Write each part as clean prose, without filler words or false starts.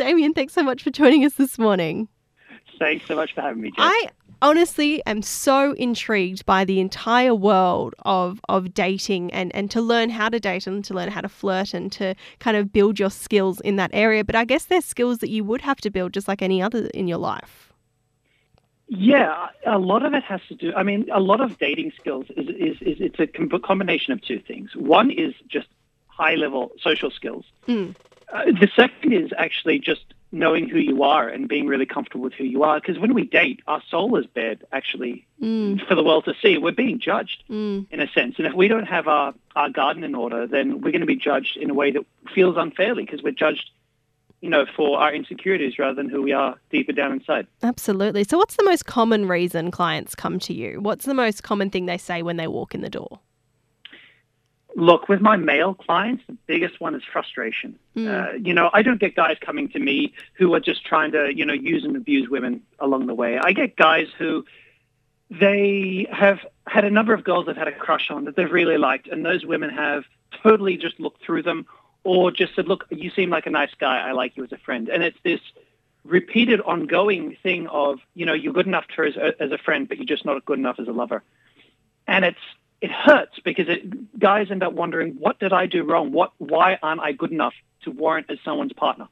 Damien, thanks so much for joining us this morning. Thanks so much for having me, Jess. I honestly am so intrigued by the entire world of dating and to learn how to date and to learn how to flirt and to kind of build your skills in that area. But I guess there's skills that you would have to build just like any other in your life. Yeah, a lot of it has to do, a lot of dating skills it's a combination of two things. One is just high-level social skills. The second is actually just knowing who you are and being really comfortable with who you are. Because when we date, our soul is bared, actually, for the world to see. We're being judged, in a sense. And if we don't have our garden in order, then we're going to be judged in a way that feels unfairly because we're judged, for our insecurities rather than who we are deeper down inside. Absolutely. So what's the most common reason clients come to you? What's the most common thing they say when they walk in the door? Look, with my male clients, the biggest one is frustration. I don't get guys coming to me who are just trying to, use and abuse women along the way. I get guys who they have had a number of girls they've had a crush on that they've really liked, and those women have totally just looked through them or just said, look, you seem like a nice guy. I like you as a friend. And it's this repeated ongoing thing of, you're good enough to her as a friend, but you're just not good enough as a lover. And it hurts because guys end up wondering, what did I do wrong? Why aren't I good enough to warrant as someone's partner?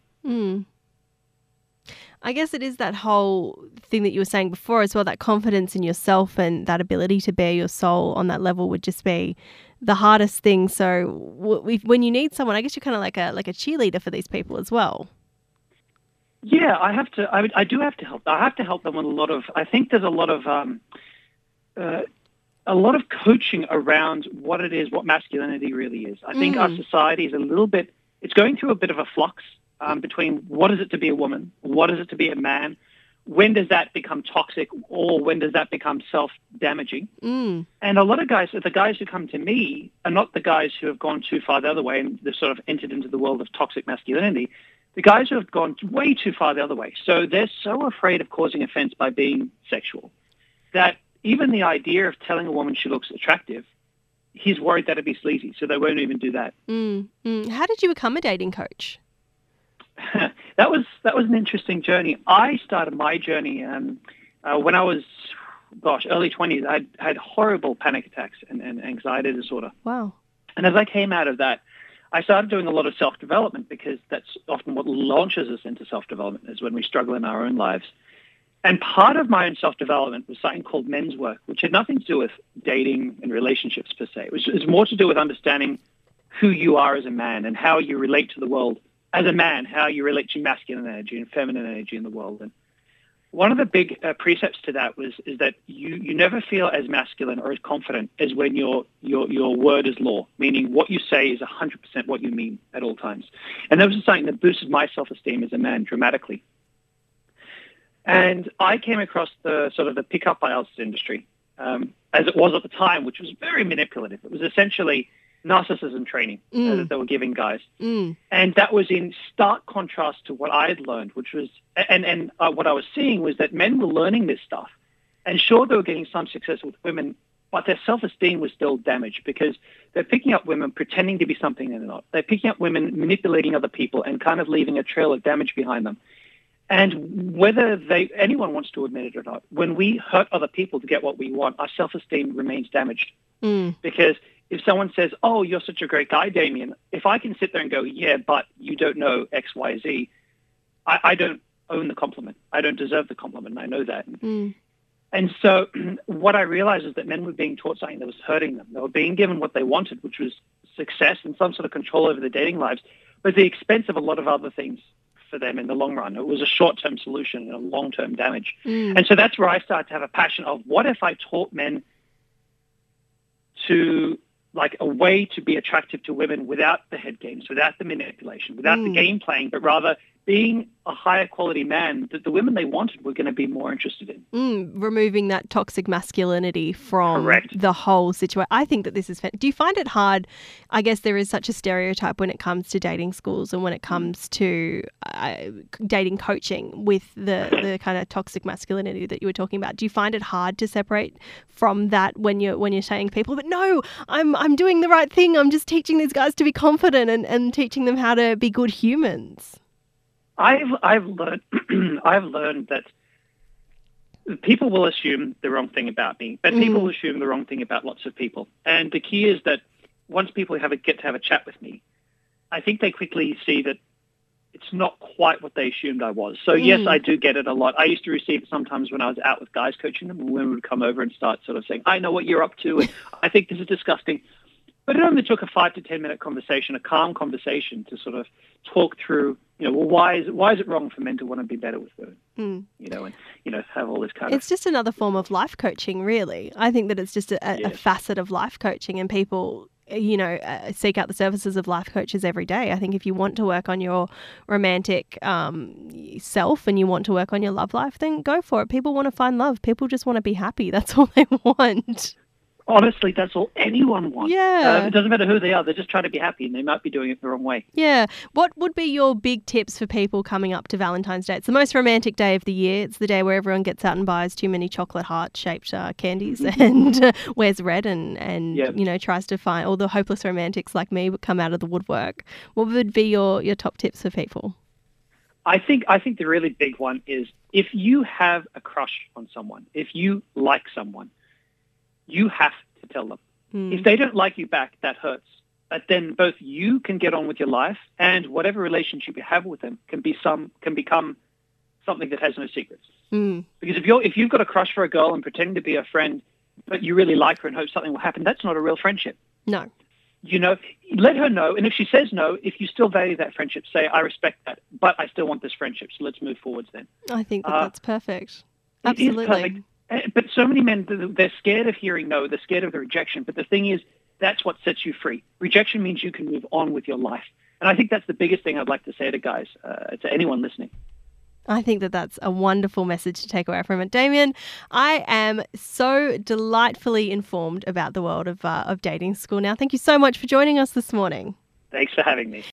I guess it is that whole thing that you were saying before as well, that confidence in yourself and that ability to bear your soul on that level would just be the hardest thing. So when you need someone, I guess you're kind of like a cheerleader for these people as well. Yeah, I do have to help. I have to help them with I think there's a lot of coaching around what masculinity really is. I think our society is it's going through a bit of a flux between what is it to be a woman, what is it to be a man, when does that become toxic or when does that become self-damaging? And a lot of the guys who come to me are not the guys who have gone too far the other way and they've sort of entered into the world of toxic masculinity. The guys who have gone way too far the other way. So they're so afraid of causing offense by being sexual that even the idea of telling a woman she looks attractive, he's worried that it'd be sleazy, so they won't even do that. How did you become a dating coach? That was an interesting journey. I started my journey when I was, early 20s. I had horrible panic attacks and anxiety disorder. Wow. And as I came out of that, I started doing a lot of self-development because that's often what launches us into self-development is when we struggle in our own lives. And part of my own self-development was something called men's work, which had nothing to do with dating and relationships per se. It was more to do with understanding who you are as a man and how you relate to the world as a man, how you relate to masculine energy and feminine energy in the world. And one of the big precepts to that is that you never feel as masculine or as confident as when your word is law, meaning what you say is 100% what you mean at all times. And that was something that boosted my self-esteem as a man dramatically. And I came across the sort of the pickup artist industry, as it was at the time, which was very manipulative. It was essentially narcissism training that they were giving guys. And that was in stark contrast to what I had learned, which was, and what I was seeing was that men were learning this stuff. And sure, they were getting some success with women, but their self-esteem was still damaged because they're picking up women pretending to be something they're not. They're picking up women manipulating other people and kind of leaving a trail of damage behind them. And whether anyone wants to admit it or not, when we hurt other people to get what we want, our self-esteem remains damaged. Because if someone says, oh, you're such a great guy, Damien, if I can sit there and go, yeah, but you don't know X, Y, Z, I don't own the compliment. I don't deserve the compliment. I know that. And so what I realized is that men were being taught something that was hurting them. They were being given what they wanted, which was success and some sort of control over their dating lives, but at the expense of a lot of other things for them in the long run. It was a short-term solution and a long-term damage. And so that's where I started to have a passion of what if I taught men to like a way to be attractive to women without the head games, without the manipulation, without the game playing, but rather being a higher quality man that the women they wanted were going to be more interested in. Removing that toxic masculinity from Correct. the whole situation. I think that this is... Do you find it hard? I guess there is such a stereotype when it comes to dating schools and when it comes to dating coaching with the kind of toxic masculinity that you were talking about. Do you find it hard to separate from that when you're saying to people, but no, I'm doing the right thing. I'm just teaching these guys to be confident and teaching them how to be good humans? I've learned I've learned that people will assume the wrong thing about me, but people assume the wrong thing about lots of people. And the key is that once people get to have a chat with me, I think they quickly see that it's not quite what they assumed I was. So yes, I do get it a lot. I used to receive it sometimes when I was out with guys coaching them, and women would come over and start sort of saying, I know what you're up to, and I think this is disgusting. But it only took a 5 to 10 minute conversation, a calm conversation, to sort of talk through, well, why is it wrong for men to want to be better with women? And have all this kind of. It's just another form of life coaching, really. I think that it's just a facet of life coaching, and people, seek out the services of life coaches every day. I think if you want to work on your romantic self and you want to work on your love life, then go for it. People want to find love. People just want to be happy. That's all they want. Honestly, that's all anyone wants. Yeah. It doesn't matter who they are. They're just trying to be happy, and they might be doing it the wrong way. Yeah. What would be your big tips for people coming up to Valentine's Day? It's the most romantic day of the year. It's the day where everyone gets out and buys too many chocolate heart-shaped candies and wears red and tries to find all the hopeless romantics like me would come out of the woodwork. What would be your top tips for people? I think the really big one is if you have a crush on someone, if you like someone, you have to tell them. If they don't like you back, that hurts. But then both you can get on with your life, and whatever relationship you have with them can become something that has no secrets. Because if you've got a crush for a girl and pretending to be a friend, but you really like her and hope something will happen, that's not a real friendship. No. Let her know. And if she says no, if you still value that friendship, say, I respect that, but I still want this friendship, so let's move forwards then. I think that's perfect. Absolutely. It is perfect. But so many men, they're scared of hearing no. They're scared of the rejection. But the thing is, that's what sets you free. Rejection means you can move on with your life. And I think that's the biggest thing I'd like to say to guys, to anyone listening. I think that that's a wonderful message to take away from it. Damien, I am so delightfully informed about the world of dating school now. Thank you so much for joining us this morning. Thanks for having me.